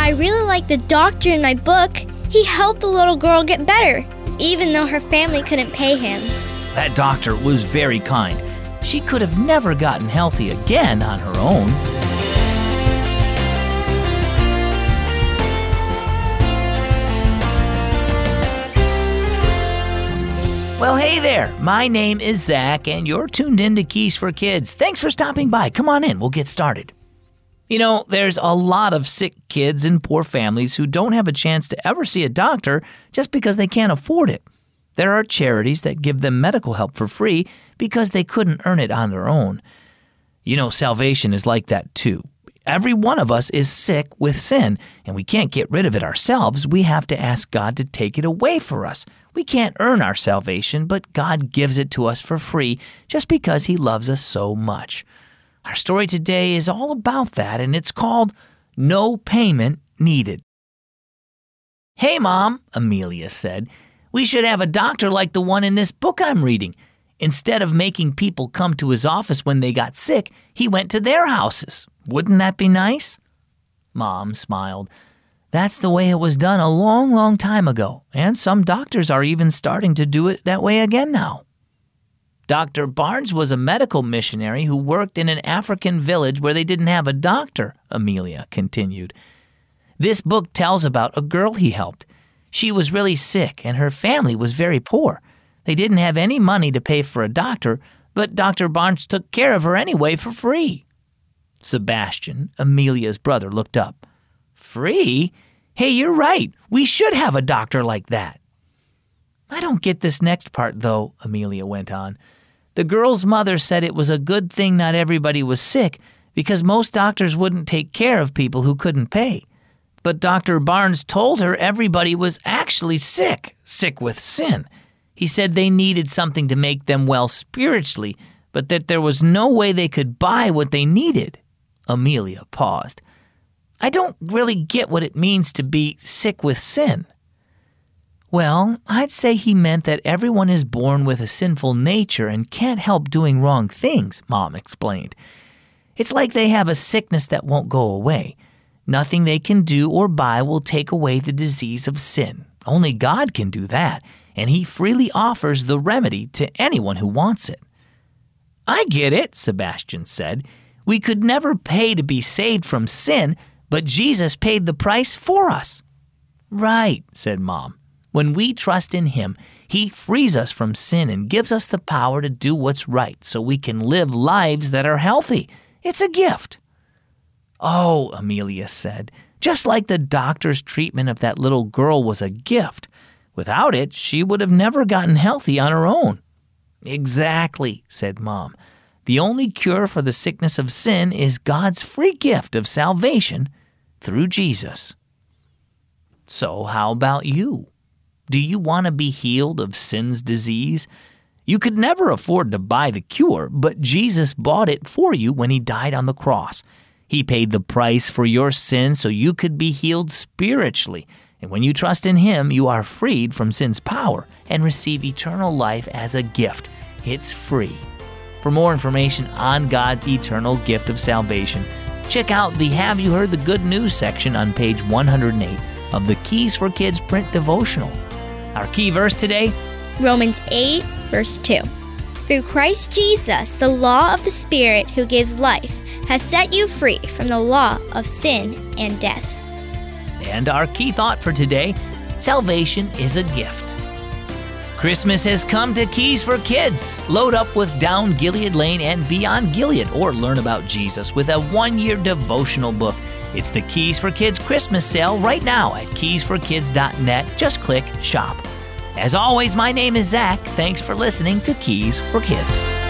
I really like the doctor in my book. He helped the little girl get better, even though her family couldn't pay him. That doctor was very kind. She could have never gotten healthy again on her own. Well, hey there. My name is Zach, and you're tuned in to Keys for Kids. Thanks for stopping by. Come on in. We'll get started. You know, there's a lot of sick kids in poor families who don't have a chance to ever see a doctor just because they can't afford it. There are charities that give them medical help for free because they couldn't earn it on their own. You know, salvation is like that too. Every one of us is sick with sin, and we can't get rid of it ourselves. We have to ask God to take it away for us. We can't earn our salvation, but God gives it to us for free just because He loves us so much. Our story today is all about that, and it's called No Payment Needed. "Hey, Mom," Amelia said, "we should have a doctor like the one in this book I'm reading. Instead of making people come to his office when they got sick, he went to their houses. Wouldn't that be nice?" Mom smiled. "That's the way it was done a long, long time ago, and some doctors are even starting to do it that way again now." "Dr. Barnes was a medical missionary who worked in an African village where they didn't have a doctor," Amelia continued. "This book tells about a girl he helped. She was really sick, and her family was very poor. They didn't have any money to pay for a doctor, but Dr. Barnes took care of her anyway for free." Sebastian, Amelia's brother, looked up. "Free? Hey, you're right. We should have a doctor like that." "I don't get this next part, though," Amelia went on. "The girl's mother said it was a good thing not everybody was sick because most doctors wouldn't take care of people who couldn't pay. But Dr. Barnes told her everybody was actually sick with sin. He said they needed something to make them well spiritually, but that there was no way they could buy what they needed." Amelia paused. "I don't really get what it means to be sick with sin." "Well, I'd say he meant that everyone is born with a sinful nature and can't help doing wrong things," Mom explained. "It's like they have a sickness that won't go away. Nothing they can do or buy will take away the disease of sin. Only God can do that, and He freely offers the remedy to anyone who wants it." "I get it," Sebastian said. "We could never pay to be saved from sin, but Jesus paid the price for us." "Right," said Mom. "When we trust in Him, He frees us from sin and gives us the power to do what's right so we can live lives that are healthy. It's a gift." "Oh," Amelia said, "just like the doctor's treatment of that little girl was a gift. Without it, she would have never gotten healthy on her own." "Exactly," said Mom. "The only cure for the sickness of sin is God's free gift of salvation through Jesus." So how about you? Do you want to be healed of sin's disease? You could never afford to buy the cure, but Jesus bought it for you when He died on the cross. He paid the price for your sin so you could be healed spiritually. And when you trust in Him, you are freed from sin's power and receive eternal life as a gift. It's free. For more information on God's eternal gift of salvation, check out the Have You Heard the Good News section on page 108 of the Keys for Kids print devotional. Our key verse today, Romans 8, verse 2. "Through Christ Jesus, the law of the Spirit who gives life has set you free from the law of sin and death." And our key thought for today, salvation is a gift. Christmas has come to Keys for Kids. Load up with Down Gilead Lane and Beyond Gilead, or learn about Jesus with a 1-year devotional book. It's the Keys for Kids Christmas sale right now at keysforkids.net. Just click Shop. As always, my name is Zach. Thanks for listening to Keys for Kids.